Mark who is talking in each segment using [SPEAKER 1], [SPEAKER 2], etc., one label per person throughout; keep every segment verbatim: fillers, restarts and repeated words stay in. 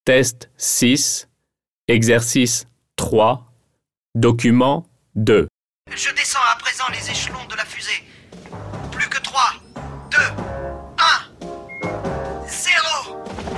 [SPEAKER 1] Test six, exercice trois, document deux.
[SPEAKER 2] Je descends à présent les échelons de la fusée. Plus que trois, deux, un, zéro.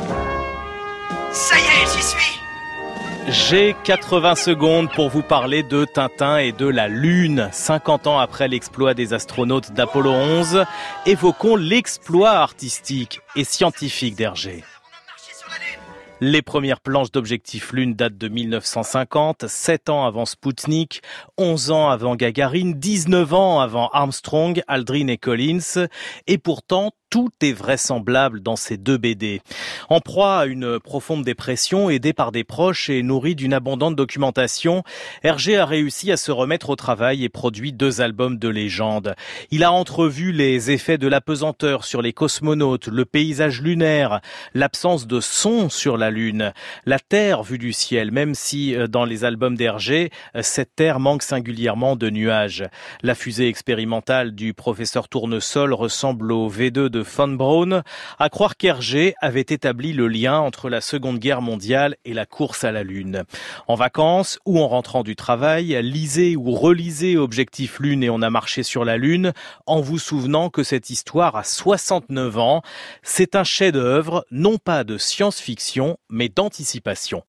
[SPEAKER 2] Ça y est, j'y suis.
[SPEAKER 3] J'ai quatre-vingts secondes pour vous parler de Tintin et de la Lune. cinquante ans après l'exploit des astronautes d'Apollo onze, évoquons l'exploit artistique et scientifique d'Hergé. Les premières planches d'objectifs Lune datent de mille neuf cent cinquante, sept ans avant Spoutnik, onze ans avant Gagarine, dix-neuf ans avant Armstrong, Aldrin et Collins. Et pourtant, tout est vraisemblable dans ces deux B D. En proie à une profonde dépression, aidé par des proches et nourri d'une abondante documentation, Hergé a réussi à se remettre au travail et produit deux albums de légende. Il a entrevu les effets de l'apesanteur sur les cosmonautes, le paysage lunaire, l'absence de son sur la Lune, la Terre vue du ciel, même si dans les albums d'Hergé, cette Terre manque singulièrement de nuages. La fusée expérimentale du professeur Tournesol ressemble au V deux de Von Braun, à croire qu'Hergé avait établi le lien entre la Seconde Guerre mondiale et la course à la Lune. En vacances ou en rentrant du travail, lisez ou relisez Objectif Lune et on a marché sur la Lune, en vous souvenant que cette histoire a soixante-neuf ans. C'est un chef-d'œuvre, non pas de science-fiction, mais d'anticipation.